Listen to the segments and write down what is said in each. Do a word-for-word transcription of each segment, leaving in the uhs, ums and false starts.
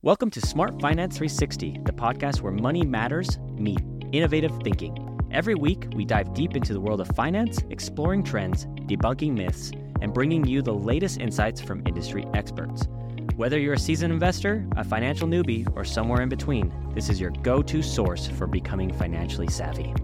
Welcome to Smart Finance three sixty, the podcast where money matters meet innovative thinking. Every week, we dive deep into the world of finance, exploring trends, debunking myths, and bringing you the latest insights from industry experts. Whether you're a seasoned investor, a financial newbie, or somewhere in between, this is your go-to source for becoming financially savvy.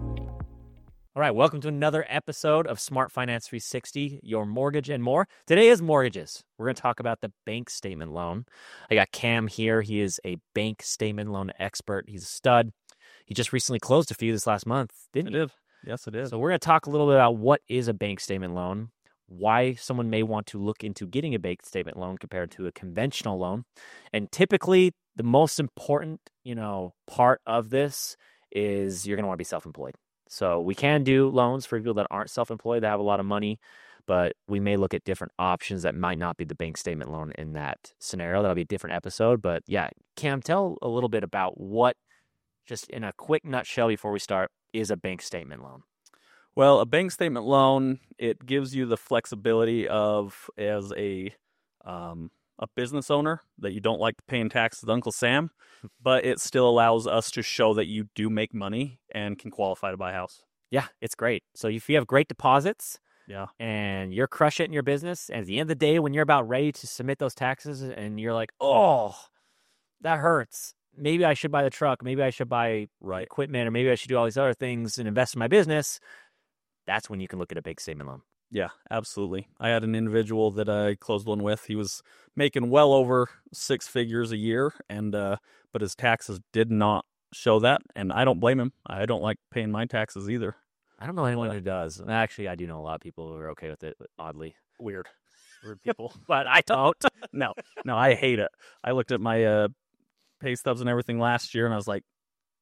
All right, welcome to another episode of Smart Finance three sixty, your mortgage and more. Today is mortgages. We're going to talk about the bank statement loan. I got Cam here. He is a bank statement loan expert. He's a stud. He just recently closed a few this last month, didn't he? I did. Yes, it is. So we're going to talk a little bit about what is a bank statement loan, why someone may want to look into getting a bank statement loan compared to a conventional loan. And typically, the most important, you know, part of this is you're going to want to be self-employed. So we can do loans for people that aren't self-employed, that have a lot of money, but we may look at different options that might not be the bank statement loan in that scenario. That'll be a different episode. But yeah, Cam, tell a little bit about what, just in a quick nutshell before we start, is a bank statement loan. Well, a bank statement loan, it gives you the flexibility of, as a um, a business owner, that you don't like paying taxes to Uncle Sam, but it still allows us to show that you do make money and can qualify to buy a house. Yeah, it's great. So if you have great deposits, Yeah. and you're crushing it in your business, and at the end of the day, when you're about ready to submit those taxes and you're like, oh, that hurts. Maybe I should buy the truck. Maybe I should buy Right. equipment, or maybe I should do all these other things and invest in my business. That's when you can look at a bank statement loan. Yeah, absolutely. I had an individual that I closed one with. He was making well over six figures a year, and uh, but his taxes did not show that, and I don't blame him. I don't like paying my taxes either. I don't know anyone who does. Actually, I do know a lot of people who are okay with it, oddly. Weird. Weird people. But I don't. No, no, I hate it. I looked at my uh, pay stubs and everything last year, and I was like,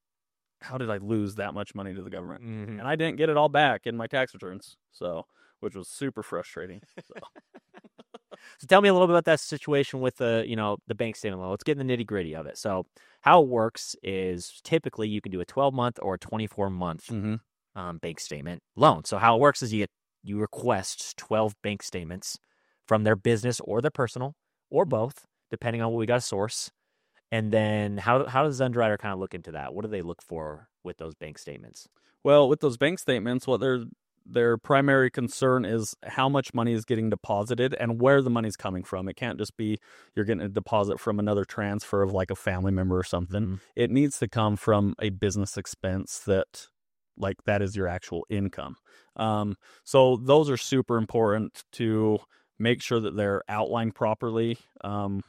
how did I lose that much money to the government? Mhm. And I didn't get it all back in my tax returns, so which was super frustrating. So. So tell me a little bit about that situation with the, you know, the bank statement loan. Let's get in the nitty gritty of it. So how it works is typically you can do a twelve month or a twenty-four month Mm-hmm. um, bank statement loan. So how it works is you get, you request twelve bank statements from their business or their personal, or both, depending on what we got to source. And then how how does the underwriter kind of look into that? What do they look for with those bank statements? Well, with those bank statements, what their their primary concern is how much money is getting deposited and where the money's coming from. It can't just be you're getting a deposit from another transfer of like a family member or something. Mhm. It needs to come from a business expense that, like, that is your actual income. Um, so those are super important to make sure that they're outlined properly um,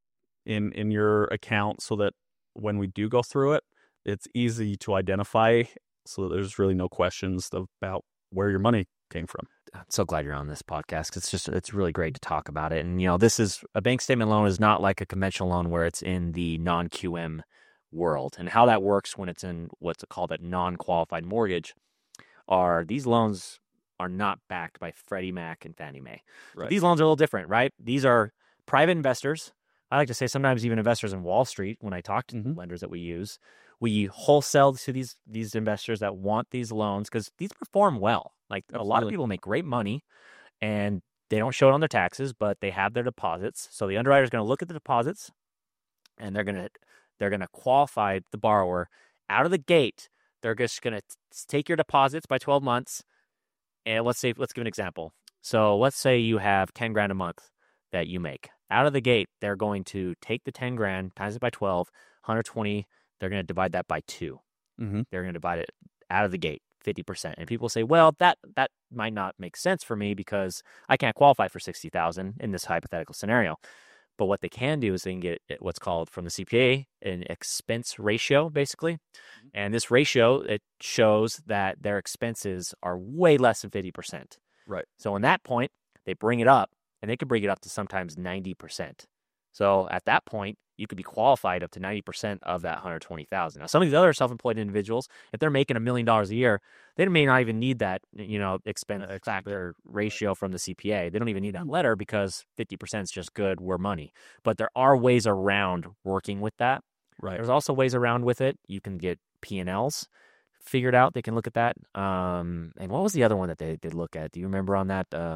in in your account, so that when we do go through it, it's easy to identify, so that there's really no questions about where your money came from. I'm so glad you're on this podcast, 'cause it's just, it's really great to talk about it. And, you know, this is, a bank statement loan is not like a conventional loan where it's in the non-Q M world. And how that works when it's in what's called a non-qualified mortgage are these loans are not backed by Freddie Mac and Fannie Mae. So Right. these loans are a little different, right? These are private investors. I like to say sometimes even investors in Wall Street, when I talk to Mhm. lenders that we use, we wholesale to these these investors that want these loans because these perform well. Like a lot of Absolutely. people make great money and they don't show it on their taxes, but they have their deposits. So the underwriter is going to look at the deposits and they're going to they're going to qualify the borrower out of the gate. They're just going to take your deposits by twelve months. And let's say, let's give an example. So let's say you have ten grand a month that you make. Out of the gate, they're going to take the ten grand, times it by twelve, one hundred twenty. They're going to divide that by two. Mm-hmm. They're going to divide it out of the gate, fifty percent. And people say, well, that that might not make sense for me because I can't qualify for sixty thousand in this hypothetical scenario. But what they can do is they can get what's called from the C P A an expense ratio, basically. Mm-hmm. And this ratio, it shows that their expenses are way less than fifty percent. Right. So in that point, they bring it up, and they could bring it up to sometimes ninety percent. So at that point, you could be qualified up to ninety percent of that one hundred twenty thousand. Now, some of these other self-employed individuals, if they're making a million dollars a year, they may not even need that, you know, expense Uh, factor ratio from the C P A. They don't even need that letter because fifty percent is just good, we're money. But there are ways around working with that. Right. There's also ways around with it. You can get P and Ls figured out. They can look at that. Um, and what was the other one that they did look at? Do you remember on that? Um,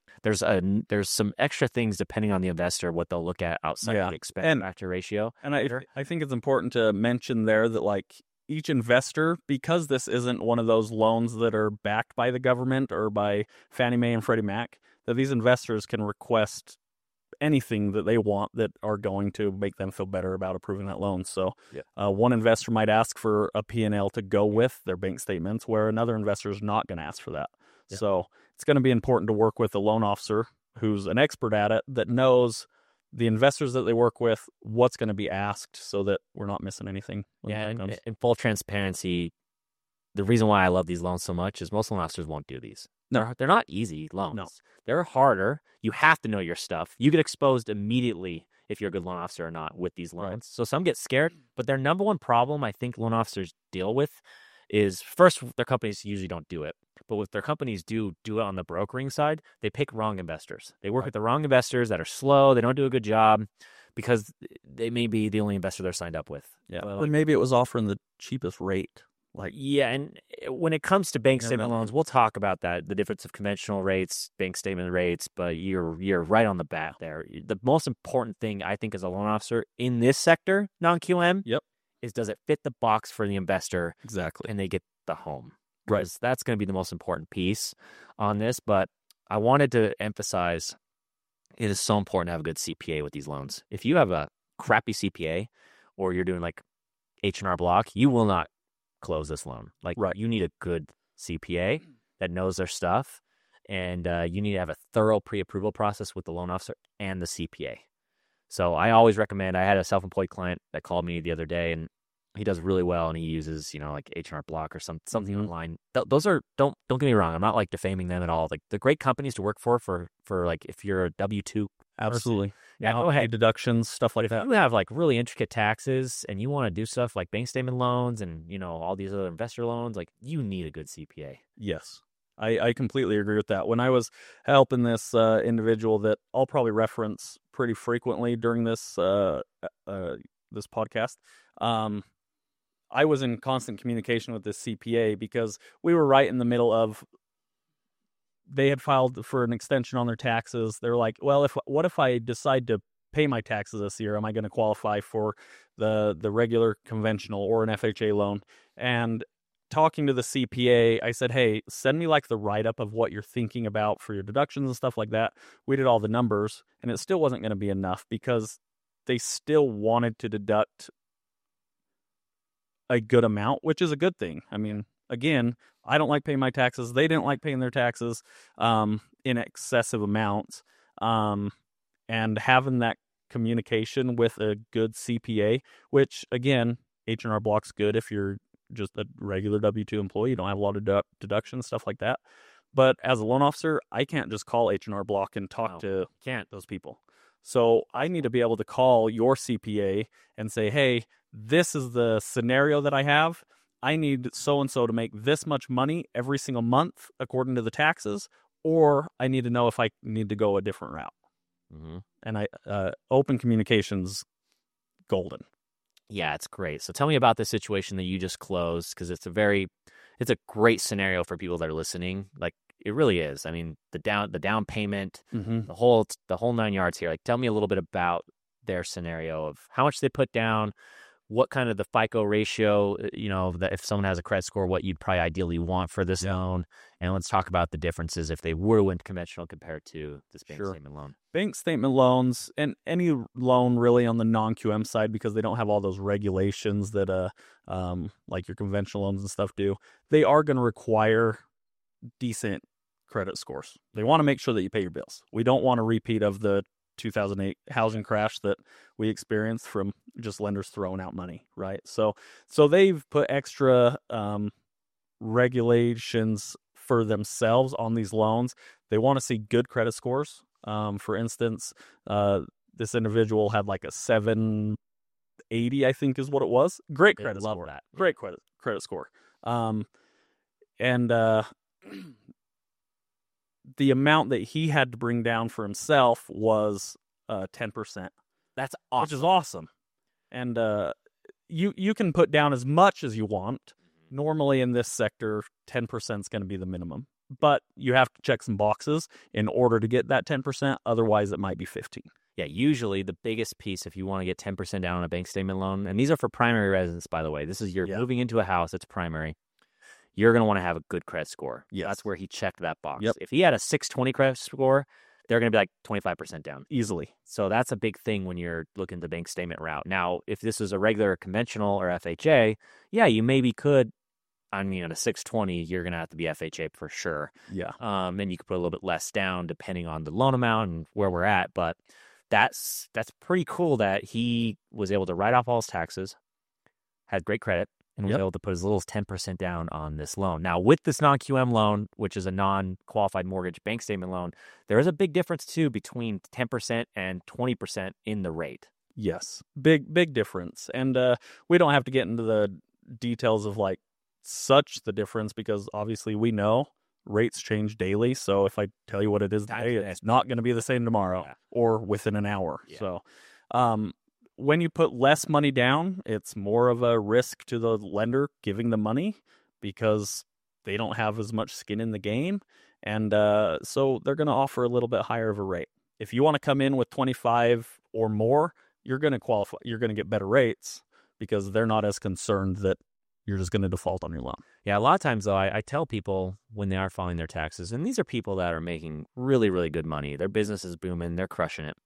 there's a there's some extra things depending on the investor what they'll look at outside Yeah. the expense And- factor ratio. And I Sure. I think it's important to mention there that like each investor, because this isn't one of those loans that are backed by the government or by Fannie Mae and Freddie Mac, that these investors can request anything that they want that are going to make them feel better about approving that loan. So Yeah. uh, one investor might ask for a P and L to go with their bank statements, where another investor is not going to ask for that. Yeah. So it's going to be important to work with a loan officer who's an expert at it, that knows the investors that they work with, what's going to be asked, so that we're not missing anything. when Yeah, that and comes. in full transparency, the reason why I love these loans so much is most loan officers won't do these. No. They're, they're not easy loans. No. They're harder. You have to know your stuff. You get exposed immediately if you're a good loan officer or not with these loans. Right. So some get scared, but their number one problem I think loan officers deal with is, first, their companies usually don't do it. But what their companies do, do it on the brokering side, they pick wrong investors. They work Right. with the wrong investors that are slow. They don't do a good job because they may be the only investor they're signed up with. Yeah, Well, or maybe it was offering the cheapest rate. Like, Yeah, and when it comes to bank Yeah, statement that- loans, we'll talk about that, the difference of conventional rates, bank statement rates, but you're you're right on the bat there. The most important thing I think as a loan officer in this sector, non-Q M, Yep. is does it fit the box for the investor exactly. and they get the home? Right. Because that's going to be the most important piece on this, but I wanted to emphasize it is so important to have a good C P A with these loans. If you have a crappy C P A or you're doing like H and R Block, you will not close this loan. Like, Right. you need a good C P A that knows their stuff, and uh, you need to have a thorough pre-approval process with the loan officer and the C P A. So I always recommend. I had a self-employed client that called me the other day, and he does really well, and he uses, you know, like H and R Block or some something Mhm. online. Th- those are don't don't get me wrong. I'm not like defaming them at all. Like, they're great companies to work for for for like if you're a W two. Absolutely. Yeah, Now, go ahead. pay deductions, stuff like If that. you have like really intricate taxes and you want to do stuff like bank statement loans and, you know, all these other investor loans, like, you need a good C P A. Yes. I, I completely agree with that. When I was helping this uh, individual that I'll probably reference pretty frequently during this uh, uh, this podcast, um, I was in constant communication with this C P A because we were right in the middle of, they had filed for an extension on their taxes. They're like, well, if what if I decide to pay my taxes this year? Am I going to qualify for the the regular conventional or an F H A loan? And talking to the C P A, I said, hey, send me like the write-up of what you're thinking about for your deductions and stuff like that. We did all the numbers, and it still wasn't going to be enough because they still wanted to deduct a good amount, which is a good thing. I mean, again, I don't like paying my taxes. They didn't like paying their taxes um, in excessive amounts. Um, and having that communication with a good C P A, which, again, H and R Block's good if you're just a regular W two employee. You don't have a lot of dedu- deductions, stuff like that. But as a loan officer, I can't just call H and R Block and talk No. to Can't. those people. So I need to be able to call your C P A and say, hey, this is the scenario that I have. I need so-and-so to make this much money every single month according to the taxes, or I need to know if I need to go a different route. Mm-hmm. And I uh, open communications, golden. Yeah, it's great. So tell me about the situation that you just closed, because it's a very, it's a great scenario for people that are listening. Like, it really is. I mean, the down, the down payment, Mm-hmm. the whole, the whole nine yards here. Like, tell me a little bit about their scenario of how much they put down, what kind of the FICO ratio, you know, that if someone has a credit score, what you'd probably ideally want for this Yeah. loan. And let's talk about the differences if they were to went conventional compared to this bank Sure. statement loan. Bank statement loans and any loan really on the non-Q M side, because they don't have all those regulations that uh um like your conventional loans and stuff do. They are going to require decent credit scores. They want to make sure that you pay your bills. We don't want a repeat of the two thousand eight housing crash that we experienced from just lenders throwing out money, right? So so they've put extra um regulations for themselves on these loans. They want to see good credit scores. Um, for instance, uh, this individual had like a seven eighty, I think is what it was. Great They credit love score. that. Great credit credit score. Um, and uh, the amount that he had to bring down for himself was uh, ten percent, That's which awesome. is awesome. And uh, you you can put down as much as you want. Normally in this sector, ten percent is going to be the minimum. but you have to check some boxes in order to get that ten percent. Otherwise, it might be fifteen. Yeah, usually the biggest piece if you want to get ten percent down on a bank statement loan, and these are for primary residents, by the way. This is you're Yeah. moving into a house that's primary. You're going to want to have a good credit score. Yes. That's where he checked that box. Yep. If he had a six twenty credit score, they're going to be like twenty-five percent down. Easily. So that's a big thing when you're looking at the bank statement route. Now, if this was a regular conventional or F H A, yeah, you maybe could. I mean, at a six twenty, you're going to have to be F H A for sure. Yeah. Um, and you could put a little bit less down depending on the loan amount and where we're at. But that's that's pretty cool that he was able to write off all his taxes, had great credit, and was Yep. able to put as little as ten percent down on this loan. Now, with this non-Q M loan, which is a non-qualified mortgage bank statement loan, there is a big difference, too, between ten percent and twenty percent in the rate. Yes. Big, big difference. And uh, we don't have to get into the details of like such the difference because obviously we know rates change daily. So if I tell you what it is today, it's not going to be the same tomorrow Yeah. or within an hour. Yeah. So um, when you put less money down, it's more of a risk to the lender giving the money because they don't have as much skin in the game. And uh, so they're going to offer a little bit higher of a rate. If you want to come in with twenty-five or more, you're going to qualify. You're going to get better rates because they're not as concerned that you're just going to default on your loan. Yeah, a lot of times, though, I, I tell people when they are filing their taxes, and these are people that are making really, really good money. Their business is booming. They're crushing it.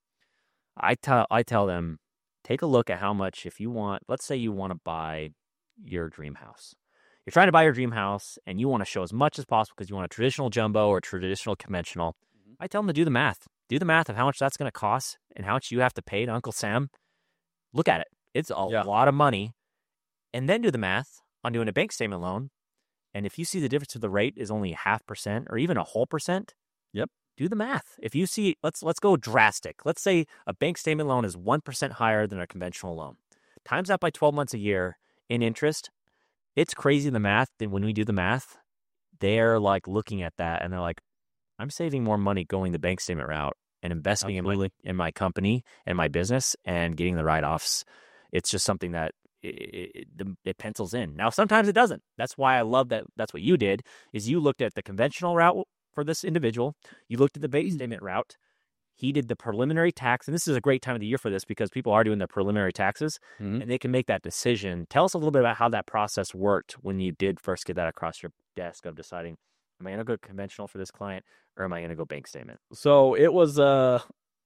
I tell I tell them, take a look at how much, if you want, let's say you want to buy your dream house. You're trying to buy your dream house, and you want to show as much as possible because you want a traditional jumbo or traditional conventional. Mm-hmm. I tell them to do the math. Do the math of how much that's going to cost and how much you have to pay to Uncle Sam. Look at it. It's a Yeah. lot of money. And then do the math on doing a bank statement loan. And if you see the difference of the rate is only a half percent or even a whole percent, Yep. do the math. If you see, let's let's go drastic. Let's say a bank statement loan is one percent higher than a conventional loan. Times that by twelve months a year in interest. It's crazy the math. Then when we do the math, they're like looking at that and they're like, I'm saving more money going the bank statement route and investing in my, in my company and my business and getting the write-offs. It's just something that it, it, it pencils in. Now, sometimes it doesn't. That's why I love that. That's what you did, is you looked at the conventional route for this individual. You looked at the bank statement route. He did the preliminary tax. And this is a great time of the year for this because people are doing their preliminary taxes Mm-hmm. and they can make that decision. Tell us a little bit about how that process worked when you did first get that across your desk of deciding, am I going to go conventional for this client or am I going to go bank statement? So it was, uh,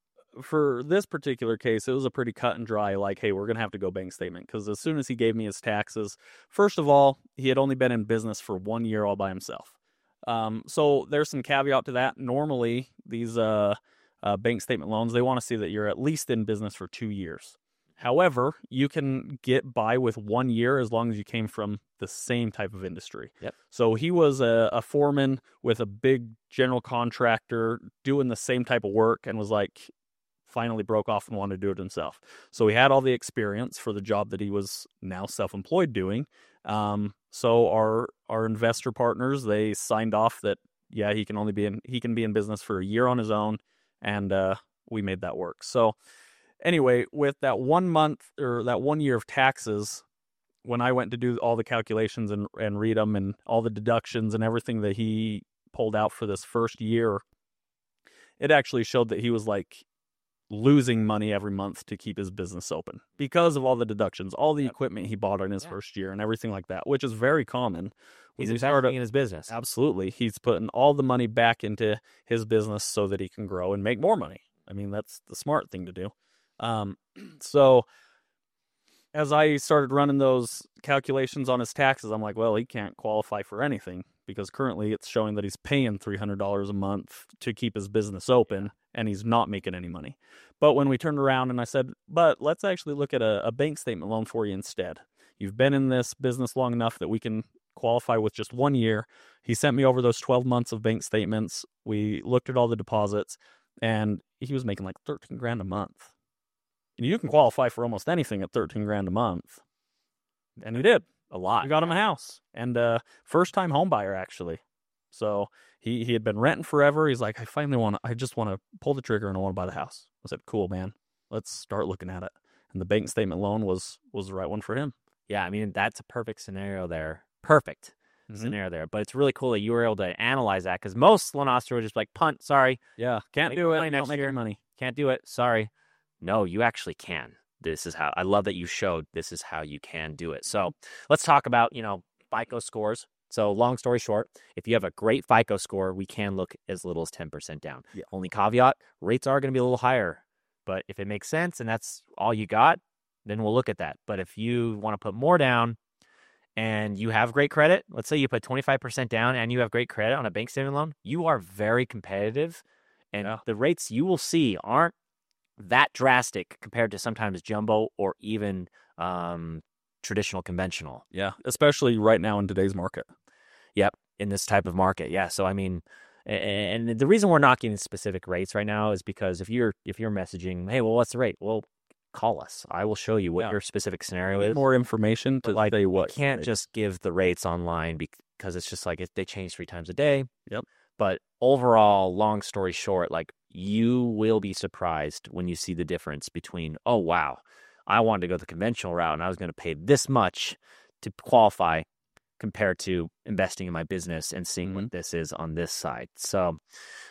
for this particular case, it was a pretty cut and dry, like, hey, we're going to have to go bank statement. Because as soon as he gave me his taxes, first of all, he had only been in business for one year all by himself. Um, so there's some caveat to that. Normally, these uh, uh, bank statement loans, they want to see that you're at least in business for two years. However, you can get by with one year as long as you came from the same type of industry. Yep. So he was a, a foreman with a big general contractor doing the same type of work and was like, finally broke off and wanted to do it himself. So he had all the experience for the job that he was now self-employed doing. Um, so our our investor partners, they signed off that, yeah, he can only be in he can be in business for a year on his own, and uh, we made that work. So anyway, with that one month or that one year of taxes, when I went to do all the calculations and, and read them and all the deductions and everything that he pulled out for this first year, it actually showed that he was like losing money every month to keep his business open because of all the deductions, all the Yep. equipment he bought in his Yeah. first year and everything like that, which is very common. He's When you investing start a- in his business. Absolutely. He's putting all the money back into his business so that he can grow and make more money. I mean, that's the smart thing to do. Um, so as I started running those calculations on his taxes, I'm like, well, he can't qualify for anything because currently it's showing that he's paying three hundred dollars a month to keep his business open Yeah. and he's not making any money. But when we turned around and I said, but let's actually look at a, a bank statement loan for you instead. You've been in this business long enough that we can qualify with just one year. He sent me over those twelve months of bank statements. We looked at all the deposits and he was making like thirteen grand a month. And you can qualify for almost anything at thirteen grand a month. And he did. A lot. We got him a house. And uh, first time home buyer, actually. So he, he had been renting forever. He's like, I finally want to, I just want to pull the trigger and I want to buy the house. I said, cool, man. Let's start looking at it. And the bank statement loan was was the right one for him. Yeah, I mean, that's a perfect scenario there. Perfect. Mhm. scenario there. But it's really cool that you were able to analyze that because most loan officers were just like, punt, sorry, Yeah, can't Make do it. money Don't next make year. any money. can't do it, sorry. No, you actually can. This is how, I love that you showed this is how you can do it. So let's talk about, you know, FICO scores. So long story short, if you have a great FICO score, we can look as little as ten percent down. Yeah. Only caveat, rates are going to be a little higher. But if it makes sense and that's all you got, then we'll look at that. But if you want to put more down and you have great credit, let's say you put twenty-five percent down and you have great credit on a bank statement loan, you are very competitive. And Yeah. the rates you will see aren't that drastic compared to sometimes jumbo or even um, traditional conventional. Yeah, especially right now in today's market. Yep, in this type of market. Yeah. So I mean, a- and the reason we're not getting specific rates right now is because if you're if you're messaging, hey, well, what's the rate? Well, call us. I will show you what Yeah. your specific scenario Get is. more information to But, like, say you what. can't they- just give the rates online because it's just like if they change three times a day. Yep. But overall, long story short, like you will be surprised when you see the difference between, oh, wow, I wanted to go the conventional route and I was going to pay this much to qualify compared to investing in my business and seeing what this is on this side. So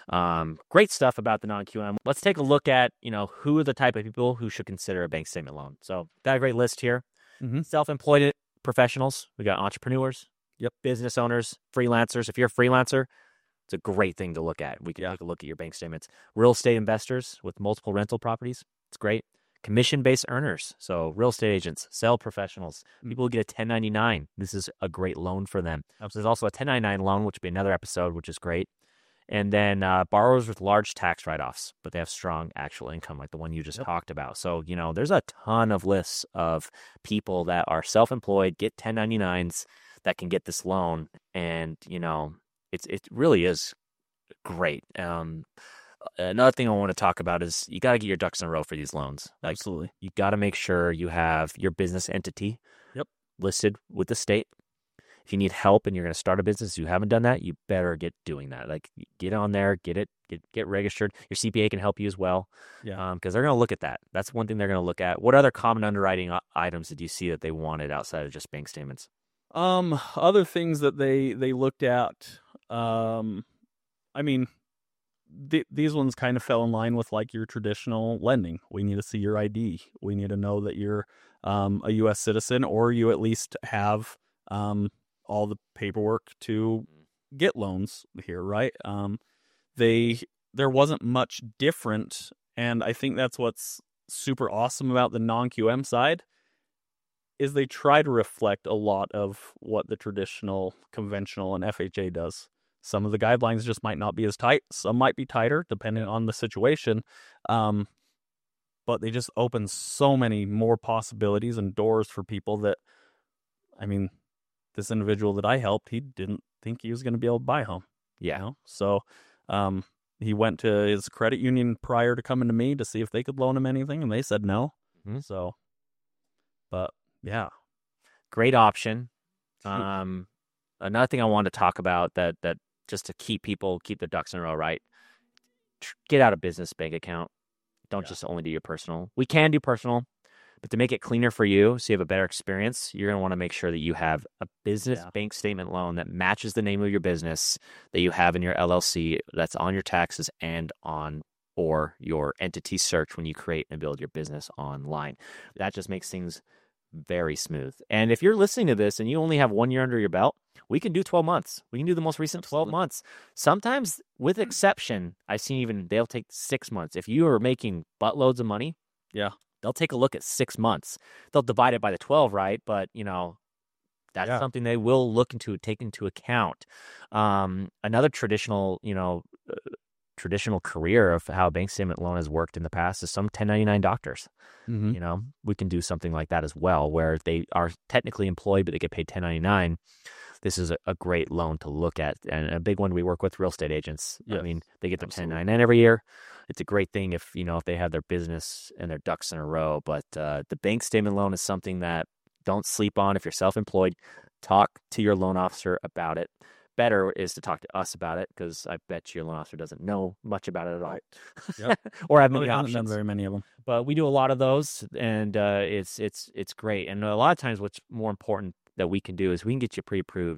um, great stuff about the non-Q M. Let's take a look at, you know, who are the type of people who should consider a bank statement loan. So got a great list here. Mhm. Self-employed professionals. We got entrepreneurs. Yep. Business owners, freelancers. If you're a freelancer, it's a great thing to look at. We can Yeah. take a look at your bank statements. Real estate investors with multiple rental properties. It's great. Commission-based earners. So real estate agents, sale professionals, Mm. people who get a ten ninety-nine. This is a great loan for them. Absolutely. There's also a ten ninety-nine loan, which would be another episode, which is great. And then uh, borrowers with large tax write-offs, but they have strong actual income, like the one you just Yep. talked about. So, you know, there's a ton of lists of people that are self-employed, get ten ninety-nines that can get this loan. And, you know, it's it really is great. Um, another thing I want to talk about is you got to get your ducks in a row for these loans. Like, Absolutely. you got to make sure you have your business entity Yep. listed with the state. If you need help and you're going to start a business, you haven't done that, you better get doing that. Like, get on there, get it, get get registered. Your C P A can help you as well, Yeah. because they're going to look at that. That's one thing they're going to look at. What other common underwriting i- items did you see that they wanted outside of just bank statements? Um, other things that they they looked at. Um, I mean, th- these ones kind of fell in line with like your traditional lending. We need to see your I D. We need to know that you're um, a U S citizen, or you at least have um, all the paperwork to get loans here, right? Um, they there wasn't much different, and I think that's what's super awesome about the non-Q M side is they try to reflect a lot of what the traditional, conventional, and F H A does. Some of the guidelines just might not be as tight. Some might be tighter, depending on the situation. Um, but they just open so many more possibilities and doors for people that, I mean, this individual that I helped, he didn't think he was going to be able to buy a home. Yeah. You know? So um, he went to his credit union prior to coming to me to see if they could loan him anything, and they said no. Mhm. So, but yeah. Great option. Um, another thing I wanted to talk about that that just to keep people keep their ducks in a row, right? Tr- Get out a business bank account. Don't Yeah. just only do your personal. We can do personal, but to make it cleaner for you, so you have a better experience, you're going to want to make sure that you have a business Yeah. bank statement loan that matches the name of your business that you have in your L L C, that's on your taxes and on or your entity search when you create and build your business online. That just makes things very smooth. And if you're listening to this and you only have one year under your belt, we can do twelve months. We can do the most recent twelve Absolutely. months. Sometimes, with exception, I've seen even they'll take six months. If you are making buttloads of money, Yeah. they'll take a look at six months. They'll divide it by the twelve, right? But, you know, that's Yeah. something they will look into, take into account. Um, another traditional, you know, uh, traditional career of how a bank statement loan has worked in the past is some ten ninety-nine doctors. Mm-hmm. You know, we can do something like that as well, where they are technically employed, but they get paid ten ninety-nine. This is a, a great loan to look at, and a big one we work with real estate agents. I Yes, mean, they get their absolutely. ten ninety-nine every year. It's a great thing if, you know, if they have their business and their ducks in a row. But uh, the bank statement loan is something that don't sleep on. If you're self-employed, talk to your loan officer about it. Better is to talk to us about it, because I bet your loan officer doesn't know much about it at all, Right. Yep. or have Well, many they haven't done options. very many of them. But we do a lot of those, and uh, it's it's it's great. And a lot of times, what's more important that we can do is we can get you pre-approved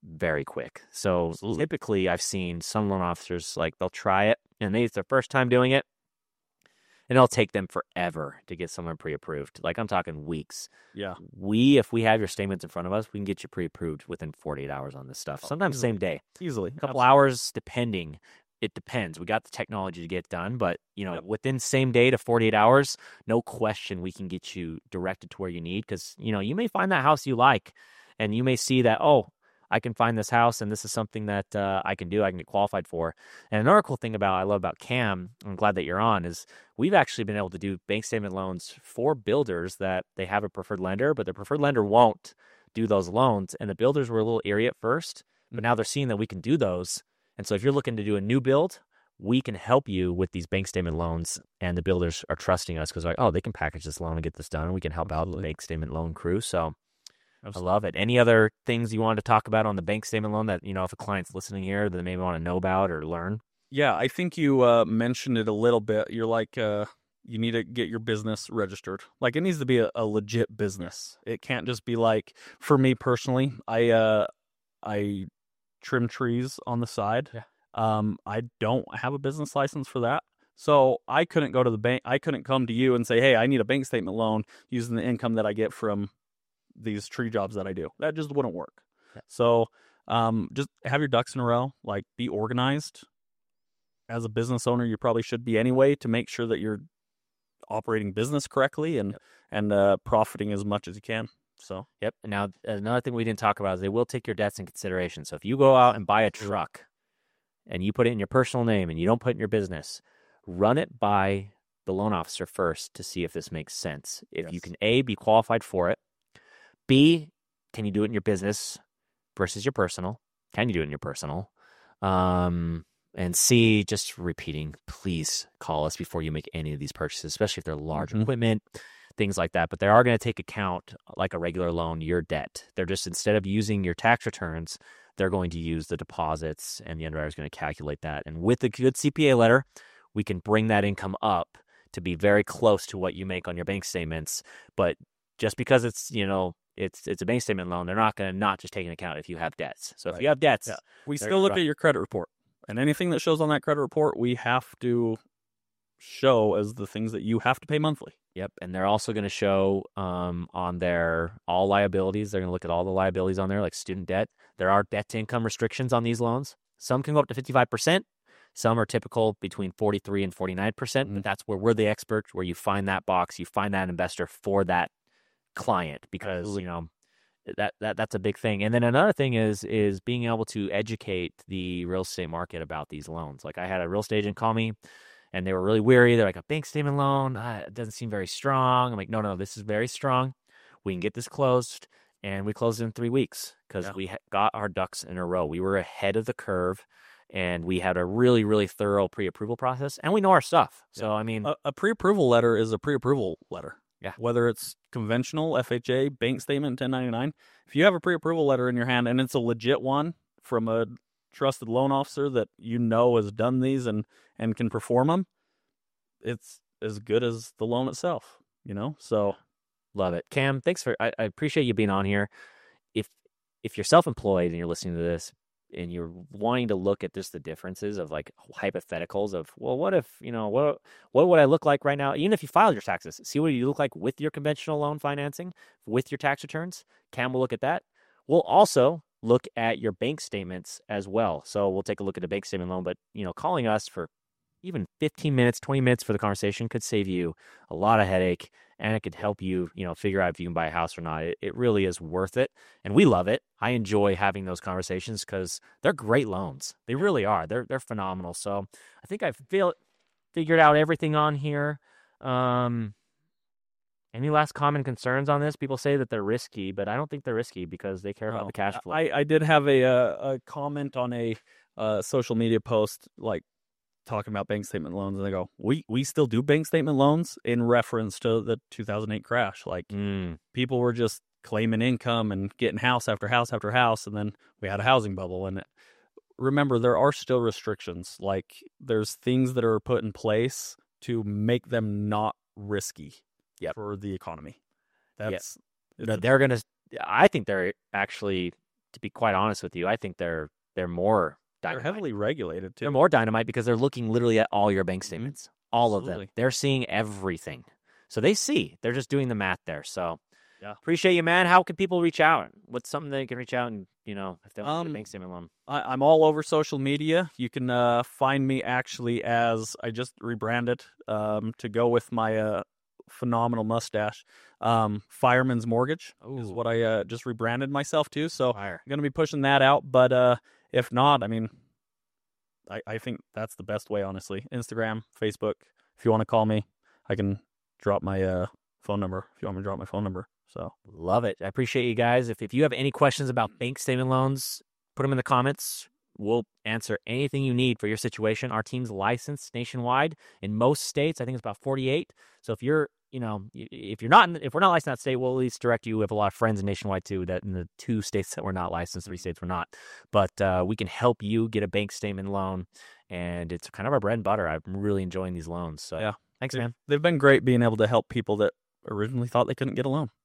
very quick. So Absolutely. typically I've seen some loan officers, like they'll try it and they, it's their first time doing it. And it'll take them forever to get someone pre-approved. Like I'm talking weeks. Yeah. We, if we have your statements in front of us, we can get you pre-approved within forty-eight hours on this stuff. Sometimes easily. same day. Easily. A couple hours, depending. It depends. We got the technology to get it done, but you know, Yep. within same day to forty-eight hours, no question, we can get you directed to where you need. Because you know, you may find that house you like, and you may see that, oh, I can find this house, and this is something that uh, I can do. I can get qualified for. And another cool thing about I love about Cam, I'm glad that you're on, is we've actually been able to do bank statement loans for builders that they have a preferred lender, but their preferred lender won't do those loans. And the builders were a little eerie at first, but now they're seeing that we can do those. And so if you're looking to do a new build, we can help you with these bank statement loans. And the builders are trusting us because they're like, oh, they can package this loan and get this done. And we can help out the bank statement loan crew. So Absolutely. I love it. Any other things you wanted to talk about on the bank statement loan that, you know, if a client's listening here that they maybe want to know about or learn? Yeah, I think you uh, mentioned it a little bit. You're like, uh, you need to get your business registered. Like, it needs to be a, a legit business. It can't just be like, for me personally, I uh, I trim trees on the side. Yeah. Um, I don't have a business license for that. So I couldn't go to the bank. I couldn't come to you and say, hey, I need a bank statement loan using the income that I get from these tree jobs that I do. That just wouldn't work. Yeah. So um, just have your ducks in a row, like be organized. As a business owner, you probably should be anyway, to make sure that you're operating business correctly and, Yep. and uh, profiting as much as you can. So, Yep. And now another thing we didn't talk about is they will take your debts in consideration. So if you go out and buy a truck and you put it in your personal name and you don't put it in your business, run it by the loan officer first to see if this makes sense. If Yes. you can, A, be qualified for it. B, can you do it in your business versus your personal? Can you do it in your personal? Um, and C, just repeating, please call us before you make any of these purchases, especially if they're large Mhm. equipment, things like that. But they are going to take account, like a regular loan, your debt. They're just, instead of using your tax returns, they're going to use the deposits, and the underwriter is going to calculate that. And with a good C P A letter, we can bring that income up to be very close to what you make on your bank statements. But just because it's, you know, it's it's a bank statement loan, they're not going to not just take into account if you have debts. So if Right. you have debts, Yeah. We They're still look rough. at your credit report, and anything that shows on that credit report, we have to show as the things that you have to pay monthly. Yep, and they're also going to show um, on their all liabilities. They're going to look at all the liabilities on there, like student debt. There are debt to income restrictions on these loans. Some can go up to fifty-five percent. Some are typical between forty-three and forty-nine percent. Mhm. But that's where we're the experts, where you find that box, you find that investor for that client, because Absolutely. you know that that that's a big thing. And then another thing is is being able to educate the real estate market about these loans. Like I had a real estate agent call me, and they were really weary. They're like, a bank statement loan, uh, it doesn't seem very strong. I'm like, no, no, this is very strong. We can get this closed. And we closed in three weeks because Yeah. we ha- got our ducks in a row. We were ahead of the curve, and we had a really, really thorough pre-approval process, and we know our stuff. So, I mean, A, a pre-approval letter is a pre-approval letter. Yeah. Whether it's conventional, F H A, bank statement, ten ninety-nine, if you have a pre-approval letter in your hand and it's a legit one from a trusted loan officer that you know has done these and, and can perform them, it's as good as the loan itself, you know? So, love it. Cam, thanks for, I, I appreciate you being on here. If if you're self-employed and you're listening to this and you're wanting to look at just the differences of like hypotheticals of, well, what if, you know, what what would I look like right now? Even if you filed your taxes, see what you look like with your conventional loan financing, with your tax returns. Cam will look at that. We'll also look at your bank statements as well. So we'll take a look at the bank statement loan, but, you know, calling us for even fifteen minutes, twenty minutes for the conversation could save you a lot of headache, and it could help you, you know, figure out if you can buy a house or not. It, it really is worth it, and we love it. I enjoy having those conversations because they're great loans. They really are. They're they're phenomenal. So I think I feel figured out everything on here. Um, any last common concerns on this? People say that they're risky, but I don't think they're risky because they care about Oh, the cash flow. I, I did have a, uh, a comment on a uh, social media post, like, talking about bank statement loans, and they go, we we still do bank statement loans in reference to the two thousand eight crash. Like, Mm, people were just claiming income and getting house after house after house, and then we had a housing bubble. And remember, there are still restrictions. Like, there's things that are put in place to make them not risky Yep. for the economy. That's No, it's- they're gonna. I think they're actually to be quite honest with you, I think they're they're more They're dynamite. heavily regulated too. They're more dynamite because they're looking literally at all your bank statements, all of them. Absolutely. They're seeing everything. So they see. They're just doing the math there. So Yeah. appreciate you, man. How can people reach out? What's something they can reach out and, you know, if they want Um, a bank statement loan? I, I'm all over social media. You can uh, find me actually as I just rebranded um, to go with my uh, phenomenal mustache. Um, Fireman's Mortgage is Ooh. what I uh, just rebranded myself to. So Fire. I'm going to be pushing that out. But uh, if not, I mean, I, I think that's the best way, honestly. Instagram, Facebook. If you want to call me, I can drop my uh, phone number if you want me to drop my phone number. So Love it. I appreciate you guys. If, if you have any questions about bank statement loans, put them in the comments. We'll answer anything you need for your situation. Our team's licensed nationwide in most states. I think it's about forty-eight. So if you're, you know, if you're not, in, if we're not licensed in that state, we'll at least direct you. We have a lot of friends in nationwide too. That in the two states that we're not licensed, three states we're not. But uh, we can help you get a bank statement loan, and it's kind of our bread and butter. I'm really enjoying these loans. So Yeah. thanks, They've- man. They've been great being able to help people that originally thought they couldn't get a loan.